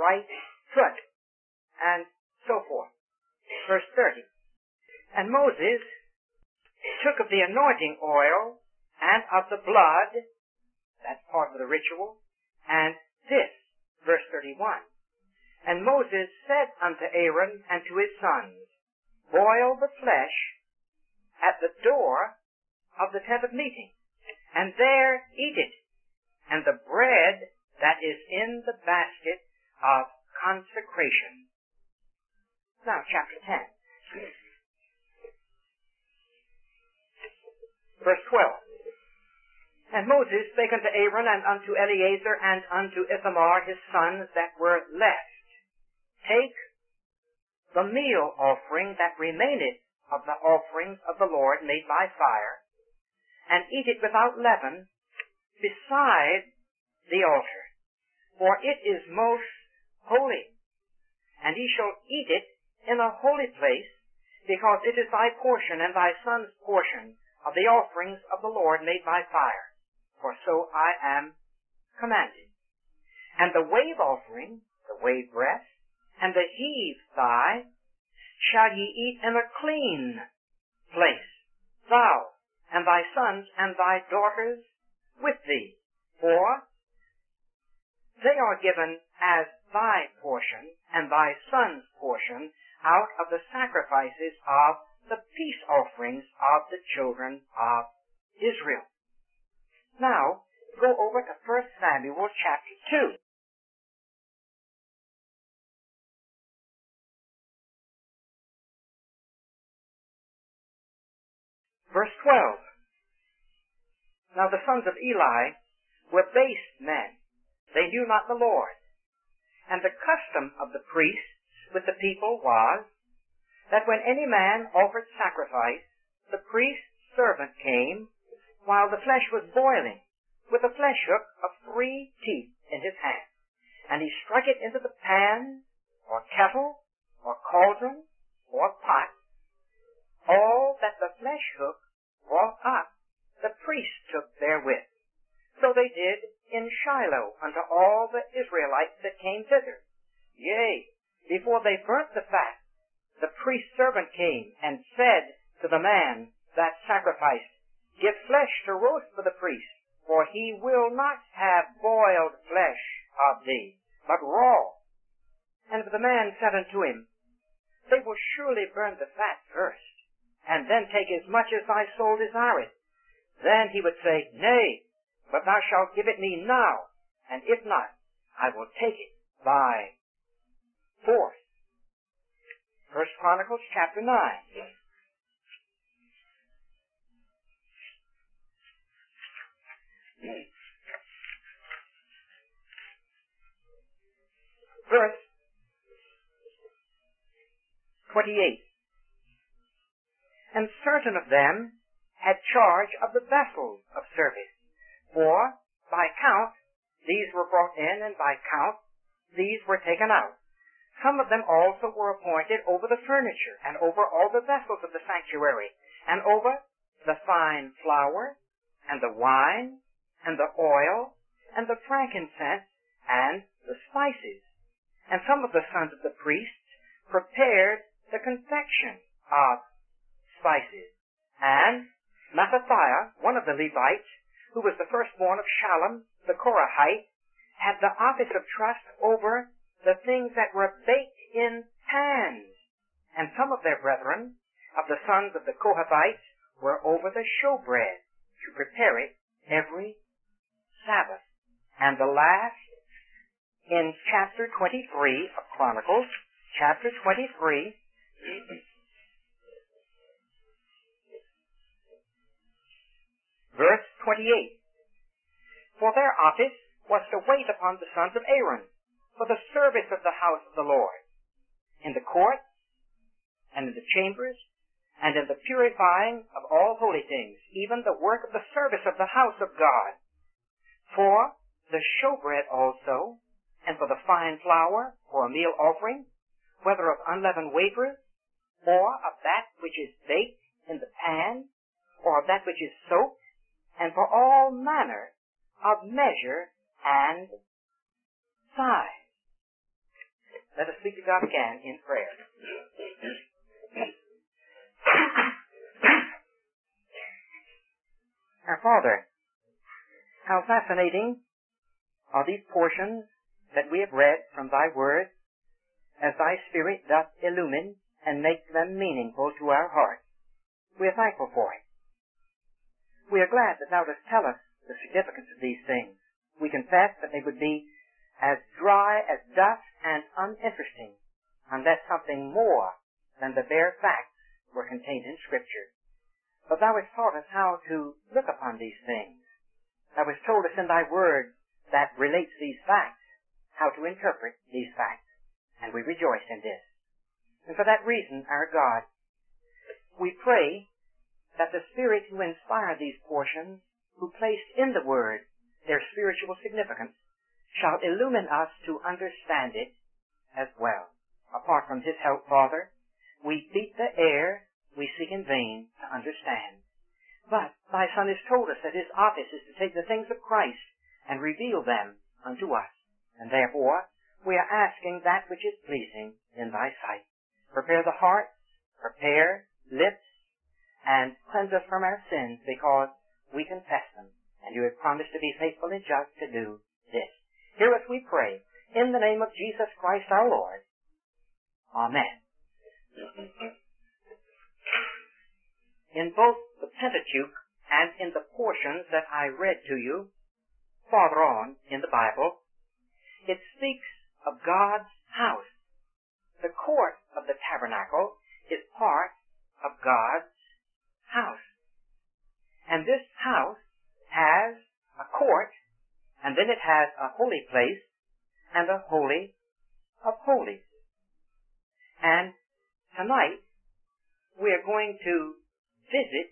right foot, and so forth. Verse 30. And Moses took of the anointing oil and of the blood, that's part of the ritual, and this, verse 31. And Moses said unto Aaron and to his sons, boil the flesh at the door of the tent of meeting, and there eat it, and the bread that is in the basket of consecration. Now, chapter 10. Verse 12. And Moses spake unto Aaron and unto Eleazar and unto Ithamar his sons that were left, take the meal offering that remaineth of the offerings of the Lord made by fire, and eat it without leaven beside the altar, for it is most holy. And ye shall eat it in a holy place, because it is thy portion and thy son's portion of the offerings of the Lord made by fire, for so I am commanded. And the wave offering, the wave breast, and the heave thigh, shall ye eat in a clean place, thou and thy sons and thy daughters with thee, for they are given as thy portion and thy son's portion out of the sacrifices of the peace offerings of the children of Israel. Now, go over to 1 Samuel chapter 2. Verse 12. Now the sons of Eli were base men. They knew not the Lord. And the custom of the priests with the people was that when any man offered sacrifice, the priest's servant came while the flesh was boiling with a flesh hook of 3 teeth in his hand. And he struck it into the pan or kettle or cauldron or pot. All that the flesh hook brought up, the priest took therewith. So they did in Shiloh unto all the Israelites that came thither. Yea, before they burnt the fat, the priest's servant came and said to the man that sacrificed, give flesh to roast for the priest, for he will not have boiled flesh of thee, but raw. And the man said unto him, they will surely burn the fat first, and then take as much as thy soul desireth. Then he would say, nay, but thou shalt give it me now, and if not, I will take it by force. 1 Chronicles chapter 9. Verse 28. And certain of them had charge of the vessels of service, for by count these were brought in, and by count these were taken out. Some of them also were appointed over the furniture, and over all the vessels of the sanctuary, and over the fine flour, and the wine, and the oil, and the frankincense, and the spices. And some of the sons of the priests prepared the confection of spices. And Mattathiah, one of the Levites, who was the firstborn of Shallum, the Korahite, had the office of trust over the things that were baked in pans. And some of their brethren, of the sons of the Kohathites, were over the showbread, to prepare it every Sabbath. And the last, in chapter 23 of Chronicles, chapter 23, verse 28. For their office was to wait upon the sons of Aaron for the service of the house of the Lord, in the court, and in the chambers, and in the purifying of all holy things, even the work of the service of the house of God. For the showbread also, and for the fine flour, for a meal offering, whether of unleavened wafers, or of that which is baked in the pan, or of that which is soaked, and for all manner of measure and size. Let us speak to God again in prayer. Our Father, how fascinating are these portions that we have read from Thy Word, as Thy Spirit doth illumine and make them meaningful to our hearts. We are thankful for it. We are glad that Thou dost tell us the significance of these things. We confess that they would be as dry as dust and uninteresting unless something more than the bare facts were contained in Scripture. But Thou hast taught us how to look upon these things. Thou hast told us in Thy Word that relates these facts, how to interpret these facts, and we rejoice in this. And for that reason, our God, we pray that the Spirit who inspired these portions, who placed in the Word their spiritual significance, shall illumine us to understand it as well. Apart from His help, Father, we beat the air, we seek in vain to understand. But Thy Son has told us that His office is to take the things of Christ and reveal them unto us. And therefore, we are asking that which is pleasing in Thy sight. Prepare the hearts, prepare lips, and cleanse us from our sins, because we confess them, and You have promised to be faithful and just to do this. Hear us, we pray, in the name of Jesus Christ our Lord. Amen. In both the Pentateuch and in the portions that I read to you farther on in the Bible, it speaks of God's house. The court of the tabernacle is part of God's house. And this house has a court, and then it has a holy place and a holy of holies. And tonight we are going to visit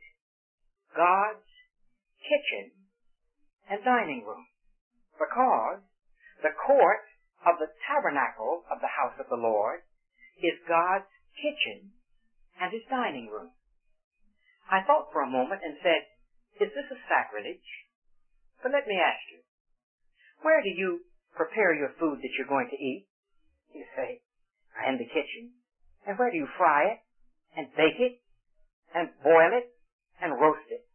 God's kitchen and dining room, because the court of the tabernacle of the house of the Lord is God's kitchen and His dining room. I thought for a moment and said, is this a sacrilege? But let me ask you, where do you prepare your food that you're going to eat? You say, in the kitchen. And where do you fry it and bake it and boil it and roast it?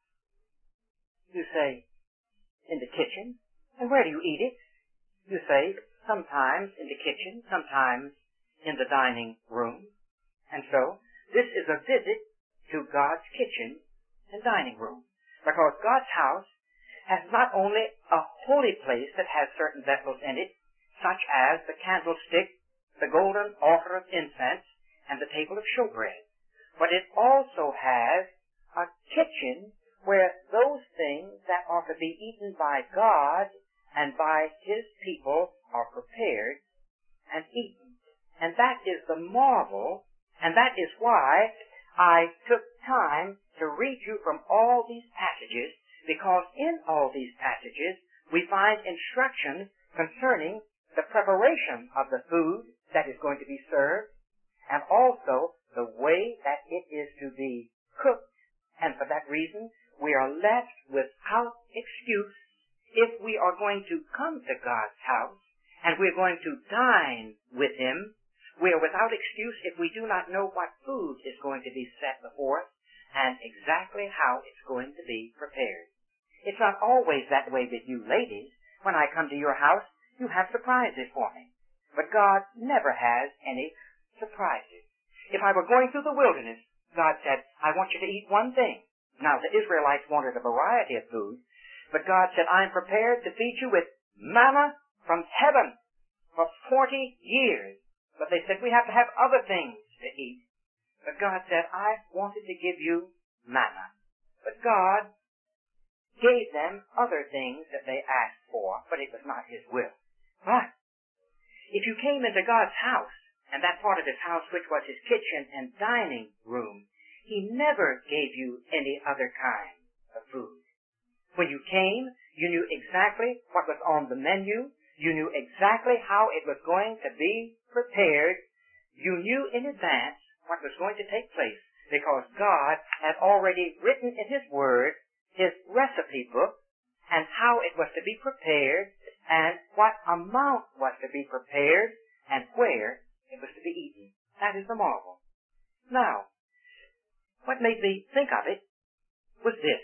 You say, in the kitchen. And where do you eat it? You say, sometimes in the kitchen, sometimes in the dining room. And so, this is a visit to God's kitchen and dining room, because God's house has not only a holy place that has certain vessels in it, such as the candlestick, the golden altar of incense, and the table of showbread, but it also has a kitchen where those things that are to be eaten by God and by His people are prepared and eaten. And that is the marvel, and that is why I took time to read you from all these passages, because in all these passages we find instructions concerning the preparation of the food that is going to be served, and also the way that it is to be cooked. And for that reason, we are left without excuse if we are going to come to God's house and we're going to dine with Him. We are without excuse if we do not know what food is going to be set before us and exactly how it's going to be prepared. It's not always that way with you ladies. When I come to your house, you have surprises for me. But God never has any surprises. If I were going through the wilderness, God said, I want you to eat one thing. Now, the Israelites wanted a variety of food, but God said, I'm prepared to feed you with manna from heaven for 40 years. But they said, we have to have other things to eat. But God said, I wanted to give you manna. But God gave them other things that they asked for, but it was not His will. But if you came into God's house, and that part of His house which was His kitchen and dining room, He never gave you any other kind of food. When you came, you knew exactly what was on the menu. You knew exactly how it was going to be prepared. You knew in advance what was going to take place, because God had already written in His Word His recipe book and how it was to be prepared and what amount was to be prepared and where It was to be eaten. That is the marvel. Now, what made me think of it was this.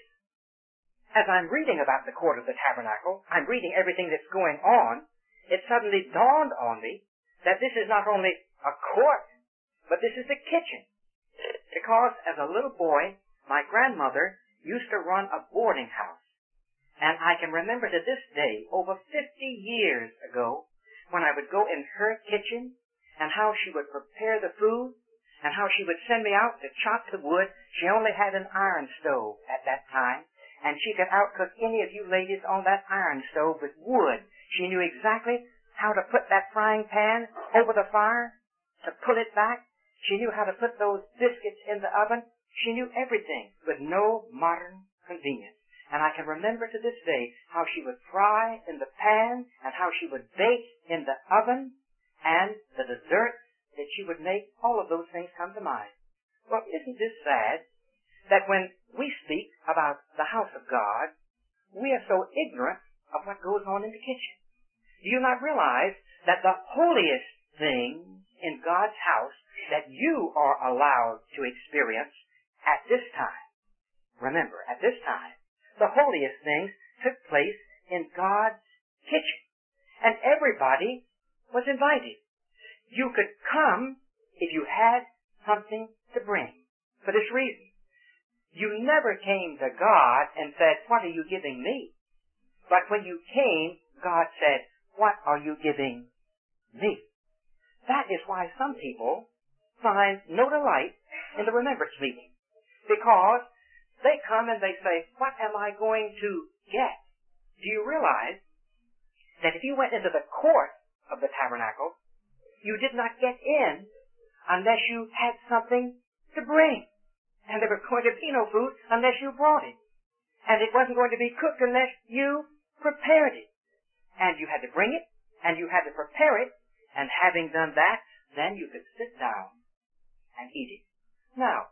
As I'm reading about the court of the tabernacle, I'm reading everything that's going on, it suddenly dawned on me that this is not only a court, but this is the kitchen. Because as a little boy, my grandmother used to run a boarding house. And I can remember to this day, over 50 years ago, when I would go in her kitchen and how she would prepare the food and how she would send me out to chop the wood. She only had an iron stove at that time, and she could outcook any of you ladies on that iron stove with wood. She knew exactly how to put that frying pan over the fire, to pull it back. She knew how to put those biscuits in the oven. She knew everything with no modern convenience. And I can remember to this day how she would fry in the pan and how she would bake in the oven, and the desserts that she would make. All of those things come to mind. Well, isn't this sad that when we speak about the house of God, we are so ignorant of what goes on in the kitchen? Do you not realize that the holiest thing in God's house that you are allowed to experience at this time, remember, at this time, the holiest things took place in God's kitchen. And everybody was invited. You could come if you had something to bring. For this reason, you never came to God and said, "What are you giving me?" But when you came, God said, "What are you giving me?" That is why some people find no delight in the remembrance meeting. Because they come and they say, "What am I going to get?" Do you realize that if you went into the court of the tabernacle, you did not get in unless you had something to bring. And there was going to be no food unless you brought it. And it wasn't going to be cooked unless you prepared it. And you had to bring it, and you had to prepare it, and having done that, then you could sit down and eat it. Now,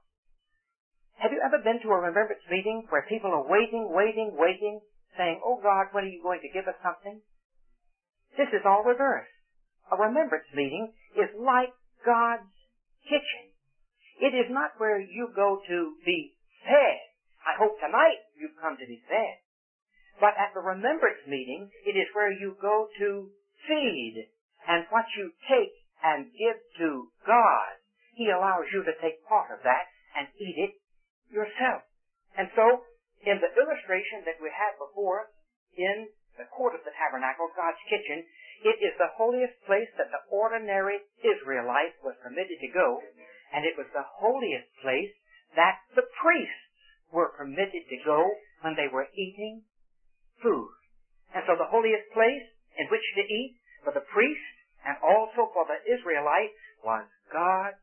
have you ever been to a remembrance meeting where people are waiting, saying, "Oh God, when are you going to give us something?" This is all reversed. A remembrance meeting is like God's kitchen. It is not where you go to be fed. I hope tonight you've come to be fed. But at the remembrance meeting, it is where you go to feed. And what you take and give to God, He allows you to take part of that and eat it yourself. And so, in the illustration that we have before us, in the court of the tabernacle, God's kitchen, it is the holiest place that the ordinary Israelite was permitted to go, and it was the holiest place that the priests were permitted to go when they were eating food. And so the holiest place in which to eat for the priest and also for the Israelite was God's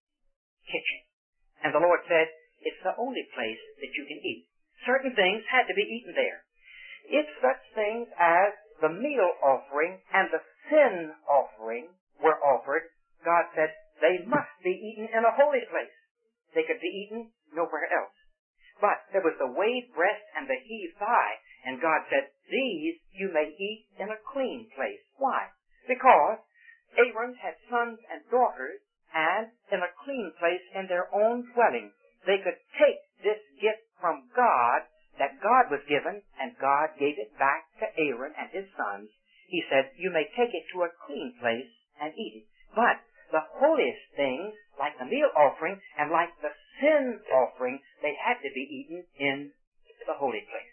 kitchen. And the Lord said, it's the only place that you can eat. Certain things had to be eaten there. If such things as the meal offering and the sin offering were offered, God said they must be eaten in a holy place. They could be eaten nowhere else. But there was the waved breast and the heaved thigh, and God said, these you may eat in a clean place. Why? Because Aaron had sons and daughters, and in a clean place in their own dwelling, they could take this gift from God that God was given, and God gave it back to Aaron and his sons. He said, you may take it to a clean place and eat it. But the holiest things, like the meal offering and like the sin offering, they had to be eaten in the holy place.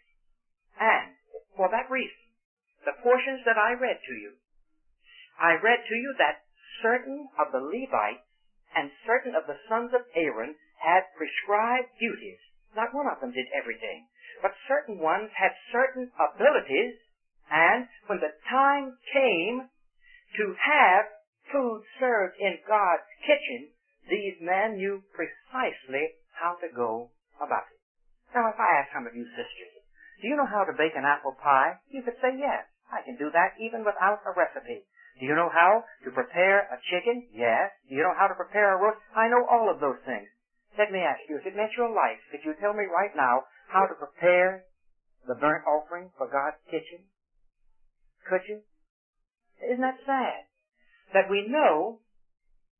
And for that reason, the portions that I read to you that certain of the Levites and certain of the sons of Aaron had prescribed duties. Not one of them did everything, but certain ones had certain abilities, and when the time came to have food served in God's kitchen, these men knew precisely how to go about it. Now, if I ask some of you sisters, do you know how to bake an apple pie? You could say, yes, I can do that even without a recipe. Do you know how to prepare a chicken? Yes. Do you know how to prepare a roast? I know all of those things. Let me ask you, if it meant your life, could you tell me right now how to prepare the burnt offering for God's kitchen? Could you? Isn't that sad? That we know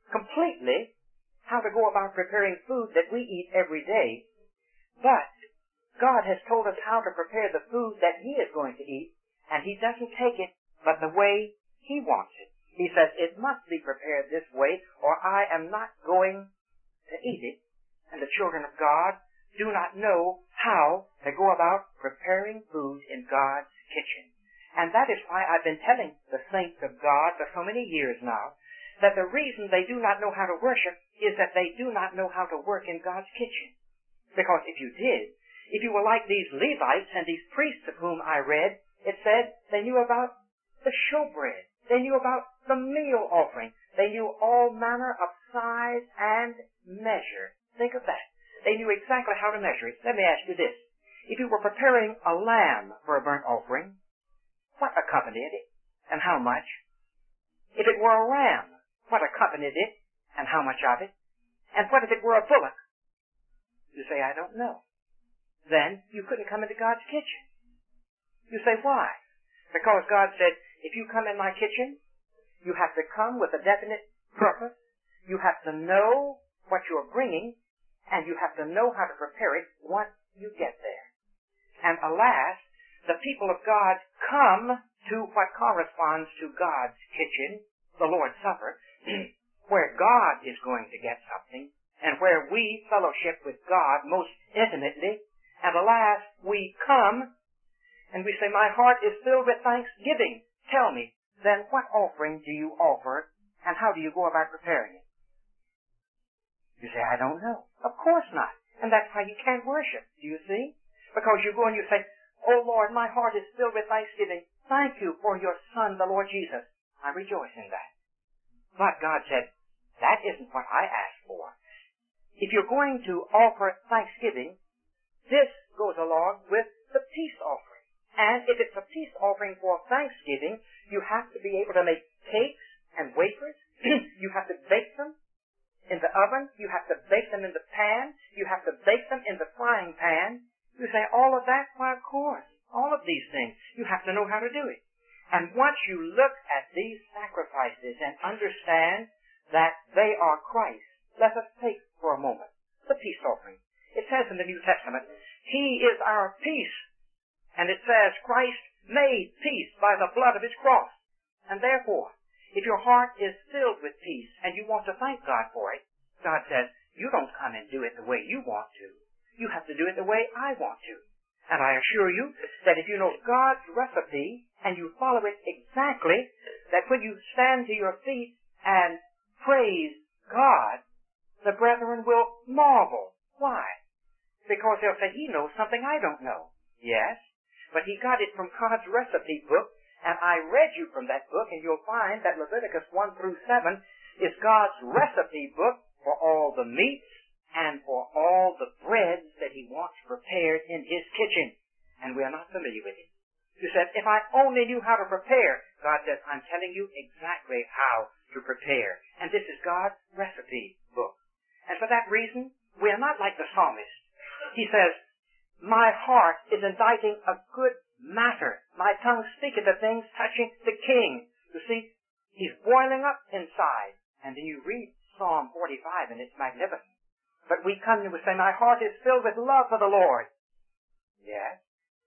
completely how to go about preparing food that we eat every day, but God has told us how to prepare the food that He is going to eat, and He doesn't take it but the way He wants it. He says it must be prepared this way, or I am not going to eat it. And the children of God do not know how to go about preparing food in God's kitchen. And that is why I've been telling the saints of God for so many years now that the reason they do not know how to worship is that they do not know how to work in God's kitchen. Because if you did, if you were like these Levites and these priests of whom I read, it said they knew about the showbread. They knew about the meal offering. They knew all manner of size and measure. Think of that. They knew exactly how to measure it. Let me ask you this. If you were preparing a lamb for a burnt offering, what accompanied it and how much? If it were a ram, what accompanied it and how much of it? And what if it were a bullock? You say, I don't know. Then you couldn't come into God's kitchen. You say, why? Because God said, if you come in my kitchen, you have to come with a definite purpose. You have to know what you're bringing, and you have to know how to prepare it once you get there. And alas, the people of God come to what corresponds to God's kitchen, the Lord's Supper, where God is going to get something, and where we fellowship with God most intimately. And alas, we come, and we say, my heart is filled with thanksgiving. Tell me, then what offering do you offer, and how do you go about preparing it? You say, I don't know. Of course not. And that's why you can't worship, do you see? Because you go and you say, oh Lord, my heart is filled with thanksgiving. Thank you for your Son, the Lord Jesus. I rejoice in that. But God said, that isn't what I asked for. If you're going to offer thanksgiving, this goes along with the peace offering. And if it's a peace offering for thanksgiving, you have to be able to make cakes and wafers. You have to bake them in the oven. You have to bake them in the pan. You have to bake them in the frying pan. You say, all of that? Why, of course. All of these things. You have to know how to do it. And once you look at these sacrifices and understand that they are Christ, let us take for a moment the peace offering. It says in the New Testament, He is our peace. And it says, Christ made peace by the blood of His cross. And therefore, if your heart is filled with peace and you want to thank God for it, God says, you don't come and do it the way you want to. You have to do it the way I want to. And I assure you that if you know God's recipe and you follow it exactly, that when you stand to your feet and praise God, the brethren will marvel. Why? Because they'll say, he knows something I don't know. Yes, but he got it from God's recipe book, and I read you from that book, and you'll find that Leviticus 1 through 7 is God's recipe book for all the meats and for all the breads that He wants prepared in His kitchen. And we are not familiar with it. You said, if I only knew how to prepare, God says, I'm telling you exactly how to prepare. And this is God's recipe book. And for that reason, we are not like the psalmist. He says, my heart is inditing a good matter. My tongue speaketh of things touching the king. You see, he's boiling up inside. And then you read Psalm 45 and it's magnificent. But we come and we say, my heart is filled with love for the Lord. Yes.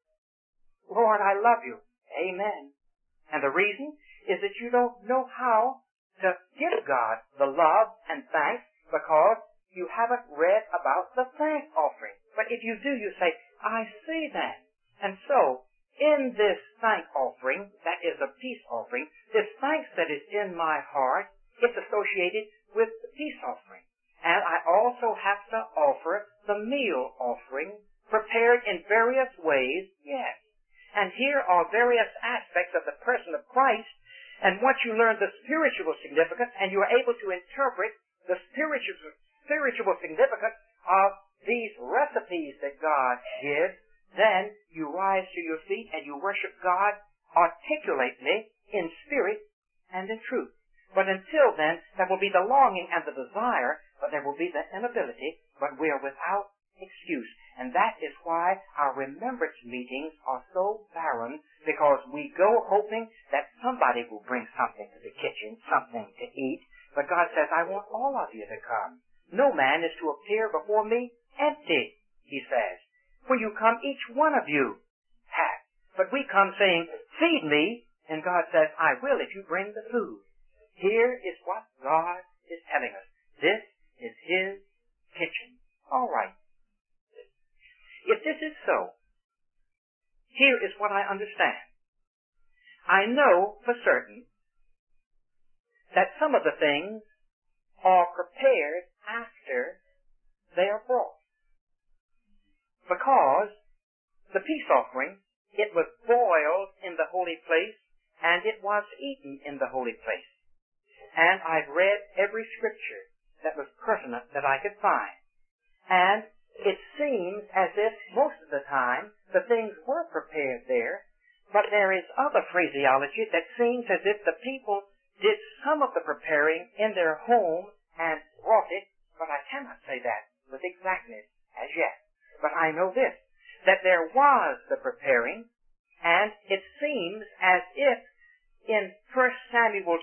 Lord, I love you. Amen. And the reason is that you don't know how to give God the love and thanks because you haven't read about the thank offering. But if you do, you say, I see that. And so, in this thank offering, that is a peace offering, this thanks that is in my heart, it's associated with the peace offering. And I also have to offer the meal offering, prepared in various ways, yes. And here are various aspects of the person of Christ, and once you learn the spiritual significance, and you are able to interpret the spiritual significance of these recipes that God gives, then you rise to your feet and you worship God articulately in spirit and in truth. But until then, there will be the longing and the desire, but there will be the inability, but we are without excuse. And that is why our remembrance meetings are so barren, because we go hoping that somebody will bring something to the kitchen, something to eat, But God says, I want all of you to come. No man is to appear before me empty, he says. When you come, each one of you have. But we come saying, feed me, and God says, I will if you bring the food. Here is what God is telling us. This is His kitchen. All right. If this is so, here is what I understand. I know for certain that some of the things are prepared after they are brought. Because the peace offering, it was boiled in the holy place, and it was eaten in the holy place. And I've read every scripture that was pertinent that I could find. And it seems as if most of the time the things were prepared there, but there is other phraseology that seems as if the people did some of the preparing in their home and brought it, but I cannot say that with exactness as yet. But I know this, that there was the preparing, and it seems as if in 1 Samuel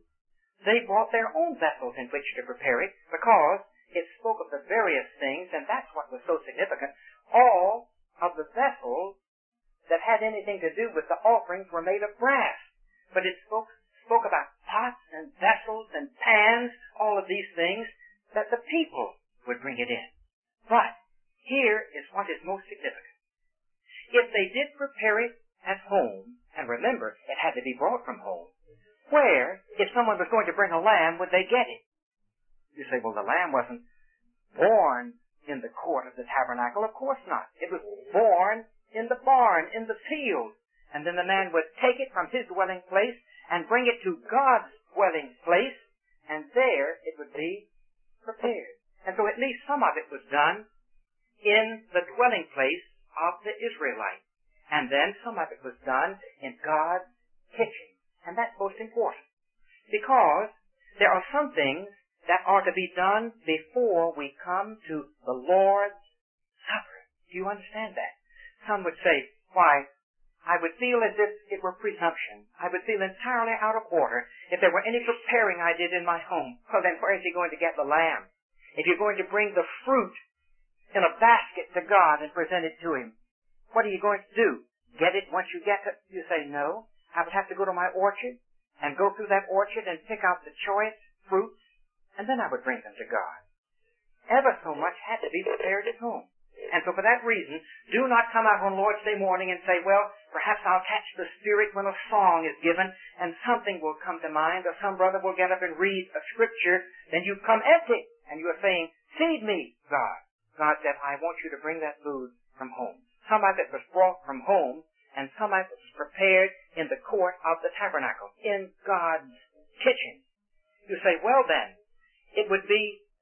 2, they brought their own vessels in which to prepare it, because it spoke of the various things, and that's what was so significant. All of the vessels that had anything to do with the offerings were made of brass, but it spoke about pots and vessels and pans, all of these things, that the people would bring it in. But here is what is most significant. If they did prepare it at home, and remember, it had to be brought from home, where, if someone was going to bring a lamb, would they get it? You say, well, the lamb wasn't born in the court of the tabernacle. Of course not. It was born in the barn, in the field. And then the man would take it from his dwelling place and bring it to God's dwelling place, and there it would be prepared. And so at least some of it was done in the dwelling place of the Israelite. And then some of it was done in God's kitchen. And that's most important. Because there are some things that are to be done before we come to the Lord's Supper. Do you understand that? Some would say, why, I would feel as if it were presumption. I would feel entirely out of order if there were any preparing I did in my home. Well, then where is he going to get the lamb? If you're going to bring the fruit in a basket to God and present it to Him, what are you going to do? Get it once you get it? You say, no. I would have to go to my orchard and go through that orchard and pick out the choice fruits, and then I would bring them to God. Ever so much had to be prepared at home. And so for that reason, do not come out on Lord's Day morning and say, well, perhaps I'll catch the Spirit when a song is given and something will come to mind, or some brother will get up and read a scripture. Then you come empty and you are saying, feed me, God. God said, I want you to bring that food from home. Some of it was brought from home, and some of it was prepared in the court of the tabernacle, in God's kitchen. You say, well then, it would be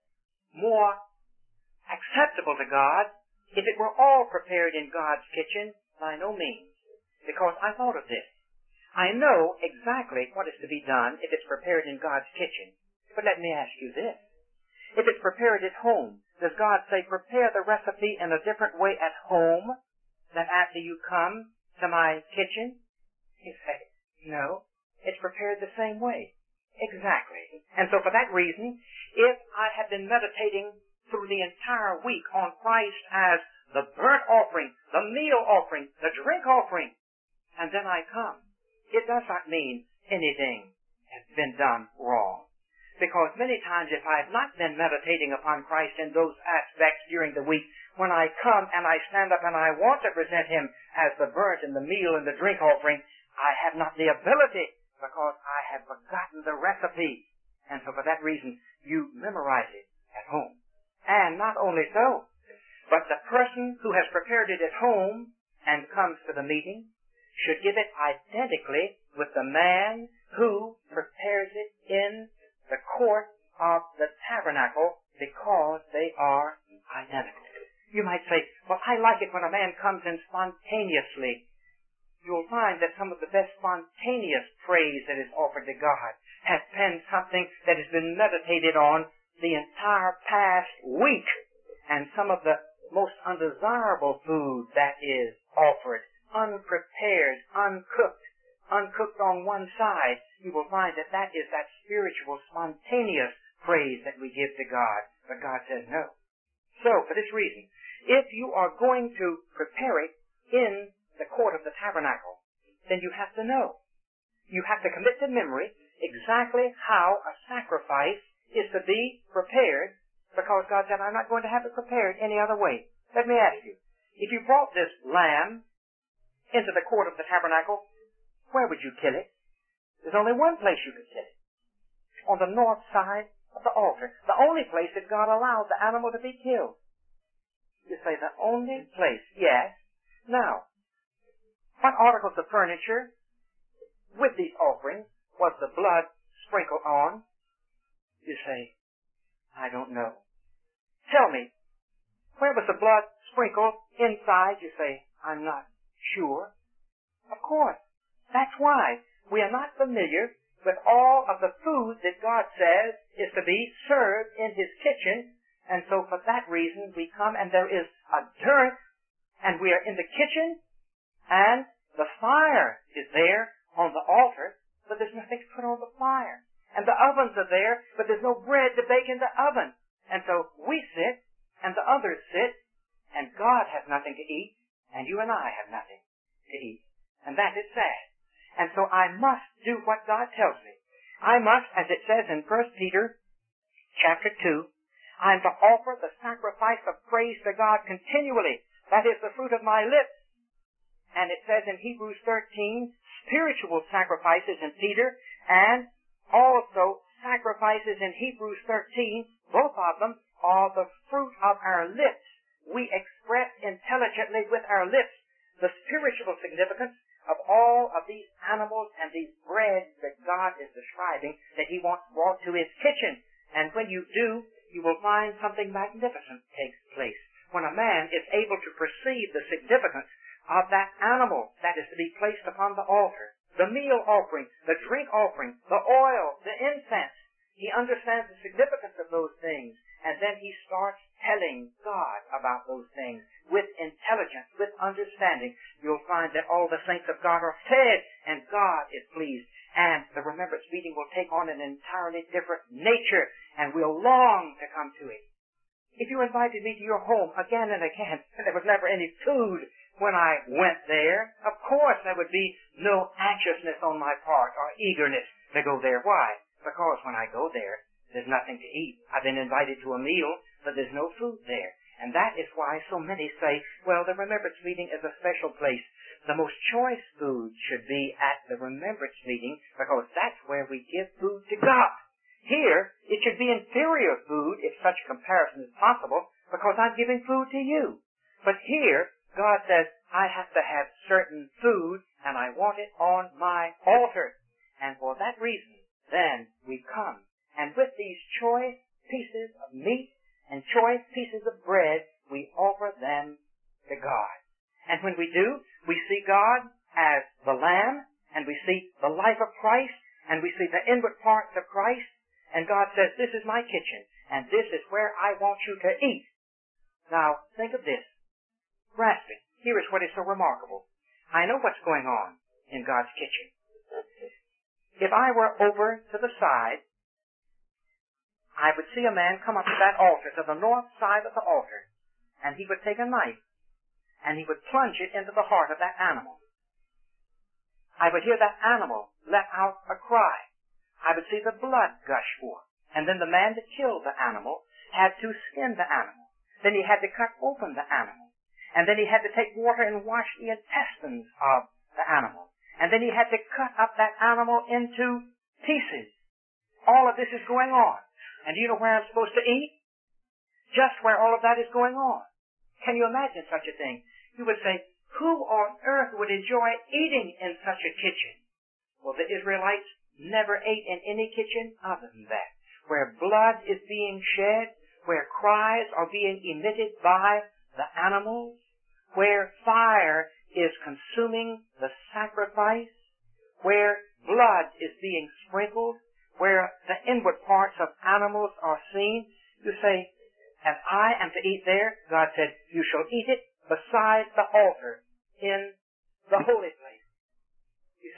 more acceptable to God if it were all prepared in God's kitchen. By no means. Because I thought of this. I know exactly what is to be done if it's prepared in God's kitchen. But let me ask you this. If it's prepared at home, does God say, prepare the recipe in a different way at home than after you come to my kitchen? You say, no, it's prepared the same way. Exactly. And so for that reason, if I have been meditating through the entire week on Christ as the burnt offering, the meal offering, the drink offering, and then I come, it does not mean anything has been done wrong. Because many times if I have not been meditating upon Christ in those aspects during the week, when I come and I stand up and I want to present Him as the burnt and the meal and the drink offering, I have not the ability because I have forgotten the recipe. And so for that reason, you memorize it at home. And not only so, but the person who has prepared it at home and comes to the meeting should give it identically with the man who prepares it in the court of the tabernacle, because they are identical. You might say, well, I like it when a man comes in spontaneously. You'll find that some of the best spontaneous praise that is offered to God has been something that has been meditated on the entire past week. And some of the most undesirable food that is offered, unprepared, uncooked, uncooked on one side, you will find that that is that spiritual, spontaneous praise that we give to God. But God says no. So, for this reason, if you are going to prepare it in the court of the tabernacle, then you have to know. You have to commit to memory exactly how a sacrifice is to be prepared, because God said, I'm not going to have it prepared any other way. Let me ask you, if you brought this lamb into the court of the tabernacle, where would you kill it? There's only one place you could kill it. On the north side of the altar. The only place that God allowed the animal to be killed. You say, the only place. Yes. Now, what articles of furniture with these offerings was the blood sprinkled on? You say, I don't know. Tell me, where was the blood sprinkled inside? You say, I'm not sure. Of course. That's why we are not familiar with all of the food that God says is to be served in His kitchen. And so for that reason we come and there is a dearth, and we are in the kitchen, and the fire is there on the altar, but there's nothing to put on the fire. And the ovens are there, but there's no bread to bake in the oven. And so we sit, and the others sit, and God has nothing to eat, and you and I have nothing to eat. And that is sad. And so I must do what God tells me. I must, as it says in 1 Peter chapter 2, I am to offer the sacrifice of praise to God continually. That is the fruit of my lips. And it says in Hebrews 13, spiritual sacrifices in Peter, and also sacrifices in Hebrews 13, both of them are the fruit of our lips. We express intelligently with our lips the spiritual significance of all of these animals and these breads that God is describing that He wants brought to His kitchen. And when you do, you will find something magnificent takes place. When a man is able to perceive the significance of that animal that is to be placed upon the altar, the meal offering, the drink offering, the oil, the incense, he understands the significance of those things, and then he starts telling God about those things with intelligence, with understanding. You'll find that all the saints of God are fed, and God is pleased. And the remembrance meeting will take on an entirely different nature, and we'll long to come to it. If you invited me to your home again and again, and there was never any food when I went there, of course there would be no anxiousness on my part or eagerness to go there. Why? Because when I go there, there's nothing to eat. I've been invited to a meal, but there's no food there. And that is why so many say, well, the remembrance meeting is a special place. The most choice food should be at the remembrance meeting, because that's where we give food to God. Here, it should be inferior food, if such comparison is possible, because I'm giving food to you. But here, God says, I have to have certain food, and I want it on my altar. And for that reason, then we come. And with these choice pieces of meat and choice pieces of bread, we offer them to God. And when we do, we see God as the Lamb, and we see the life of Christ, and we see the inward parts of Christ, and God says, this is my kitchen, and this is where I want you to eat. Now, think of this. Grasp it. Here is what is so remarkable. I know what's going on in God's kitchen. If I were over to the side, I would see a man come up to that altar, to the north side of the altar, and he would take a knife, and he would plunge it into the heart of that animal. I would hear that animal let out a cry. I would see the blood gush forth. And then the man that killed the animal had to skin the animal. Then he had to cut open the animal. And then he had to take water and wash the intestines of the animal. And then he had to cut up that animal into pieces. All of this is going on. And do you know where I'm supposed to eat? Just where all of that is going on. Can you imagine such a thing? You would say, who on earth would enjoy eating in such a kitchen? Well, the Israelites never ate in any kitchen other than that, where blood is being shed, where cries are being emitted by the animals, where fire is consuming the sacrifice, where blood is being sprinkled, where the inward parts of animals are seen. You say, and I am to eat there? God said, you shall eat it beside the altar in the holy place. You say, well, that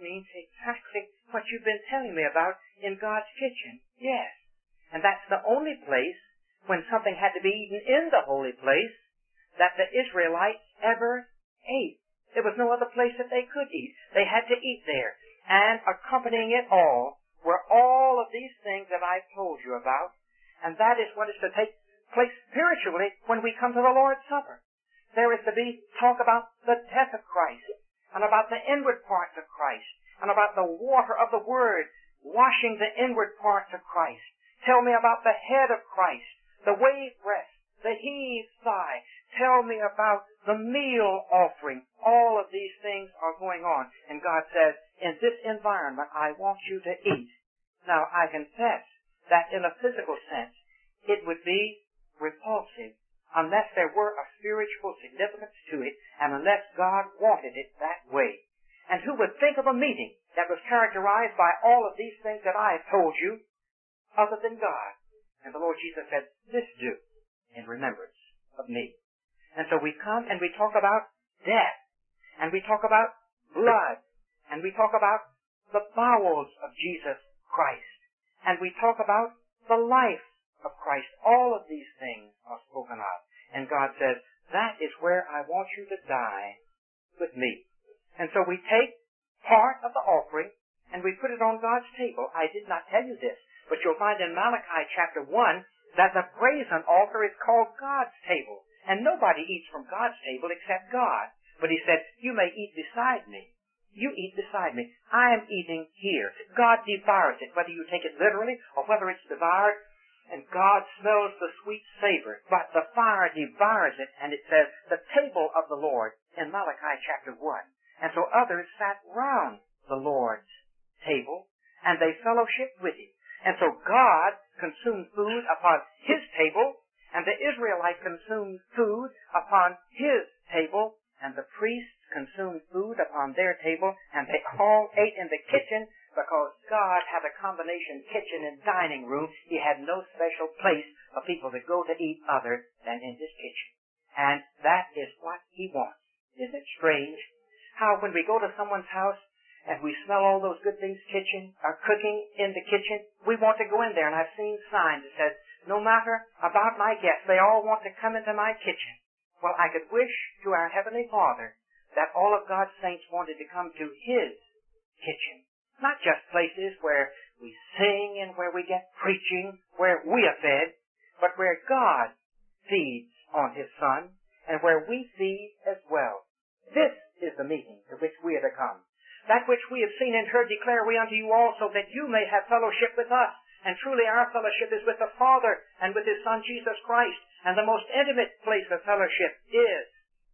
means exactly what you've been telling me about in God's kitchen. Yes. And that's the only place, when something had to be eaten in the holy place, that the Israelites ever ate. There was no other place that they could eat. They had to eat there. And accompanying it all were all of these things that I've told you about. And that is what is to take place spiritually when we come to the Lord's Supper. There is to be talk about the death of Christ, and about the inward parts of Christ, and about the water of the Word washing the inward parts of Christ. Tell me about the head of Christ, the wave breast, the heave thigh. Tell me about the meal offering. All of these things are going on. And God says, in this environment, I want you to eat. Now, I confess that in a physical sense, it would be repulsive unless there were a spiritual significance to it, and unless God wanted it that way. And who would think of a meeting that was characterized by all of these things that I have told you, other than God? And the Lord Jesus said, this do in remembrance of me. And so we come and we talk about death, and we talk about blood, and we talk about the bowels of Jesus Christ, and we talk about the life of Christ. All of these things are spoken of. And God says, that is where I want you to die with me. And so we take part of the offering and we put it on God's table. I did not tell you this, but you'll find in Malachi chapter 1 that the brazen altar is called God's table. And nobody eats from God's table except God. But he said, you may eat beside me. You eat beside me. I am eating here. God devours it, whether you take it literally or whether it's devoured. And God smells the sweet savor, but the fire devours it. And it says, the table of the Lord in Malachi chapter 1. And so others sat round the Lord's table, and they fellowshiped with him. And so God consumed food upon his table, and the Israelites consumed food upon his table, and the priests consumed food upon their table, and they all ate in the kitchen, because God had a combination kitchen and dining room. He had no special place for people to go to eat other than in his kitchen. And that is what he wants. Isn't it strange how when we go to someone's house and we smell all those good things cooking in the kitchen, we want to go in there. And I've seen signs that says, no matter about my guests, they all want to come into my kitchen. Well, I could wish to our Heavenly Father that all of God's saints wanted to come to his kitchen. Not just places where we sing and where we get preaching, where we are fed, but where God feeds on his Son, and where we feed as well. This is the meeting to which we are to come. That which we have seen and heard declare we unto you also, that you may have fellowship with us. And truly our fellowship is with the Father and with his Son Jesus Christ. And the most intimate place of fellowship is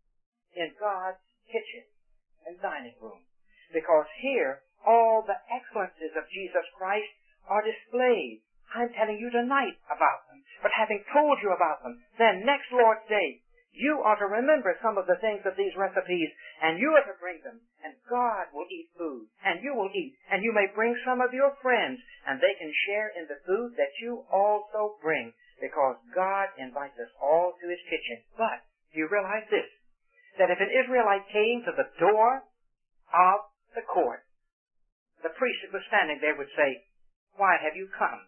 in God's kitchen and dining room. Because here, all the excellences of Jesus Christ are displayed. I'm telling you tonight about them. But having told you about them, then next Lord's Day, you are to remember some of the things of these recipes, and you are to bring them, and God will eat food, and you will eat, and you may bring some of your friends, and they can share in the food that you also bring, because God invites us all to his kitchen. But do you realize this? That if an Israelite came to the door of the court, the priest that was standing there would say, why have you come?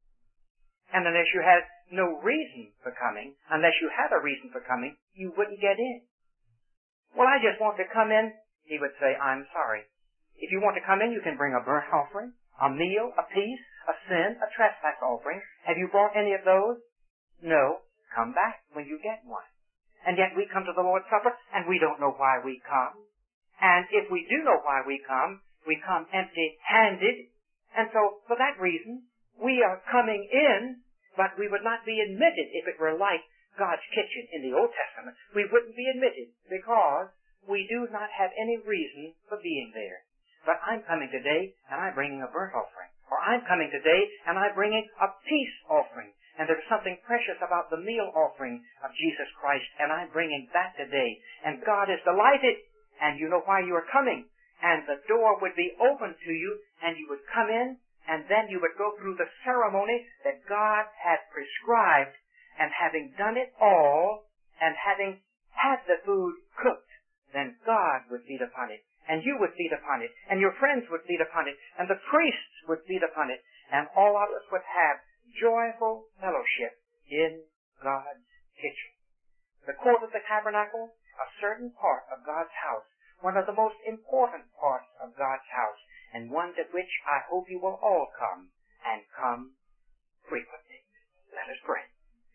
And unless you had no reason for coming, unless you had a reason for coming, you wouldn't get in. Well, I just want to come in. He would say, I'm sorry. If you want to come in, you can bring a burnt offering, a meal, a peace, a sin, a trespass offering. Have you brought any of those? No. Come back when you get one. And yet we come to the Lord's Supper, and we don't know why we come. And if we do know why we come empty-handed. And so, for that reason, we are coming in, but we would not be admitted if it were like God's kitchen in the Old Testament. We wouldn't be admitted because we do not have any reason for being there. But I'm coming today, and I'm bringing a burnt offering. Or I'm coming today, and I'm bringing a peace offering. And there's something precious about the meal offering of Jesus Christ, and I'm bringing that today. And God is delighted, and you know why you are coming. And the door would be open to you, and you would come in, and then you would go through the ceremony that God had prescribed, and having done it all, and having had the food cooked, then God would feed upon it. and you would feed upon it, and your friends would feed upon it, and the priests would feed upon it, and all of us would have joyful fellowship in God's kitchen. The court of the tabernacle, a certain part of God's house, one of the most important parts of God's house, and one at which I hope you will all come, and come frequently. Let us pray.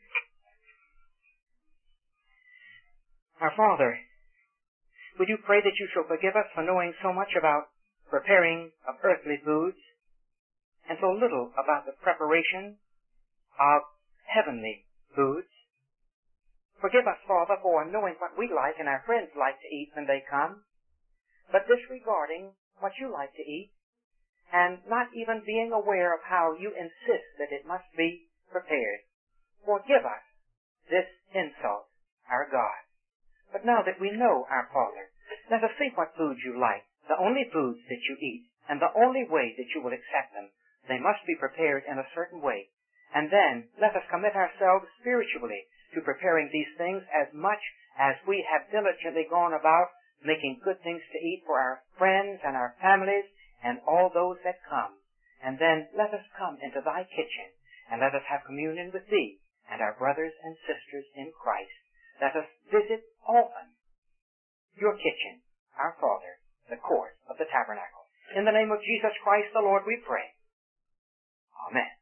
Our Father, would you pray that you shall forgive us for knowing so much about preparing of earthly foods, and so little about the preparation of heavenly foods? Forgive us, Father, for knowing what we like and our friends like to eat when they come, but disregarding what you like to eat, and not even being aware of how you insist that it must be prepared. Forgive us this insult, our God. But now that we know our Father, let us see what foods you like, the only foods that you eat, and the only way that you will accept them. They must be prepared in a certain way. And then let us commit ourselves spiritually to preparing these things as much as we have diligently gone about making good things to eat for our friends and our families and all those that come. And then let us come into thy kitchen, and let us have communion with thee and our brothers and sisters in Christ. Let us visit often your kitchen, our Father, the court of the tabernacle. In the name of Jesus Christ the Lord we pray. Amen.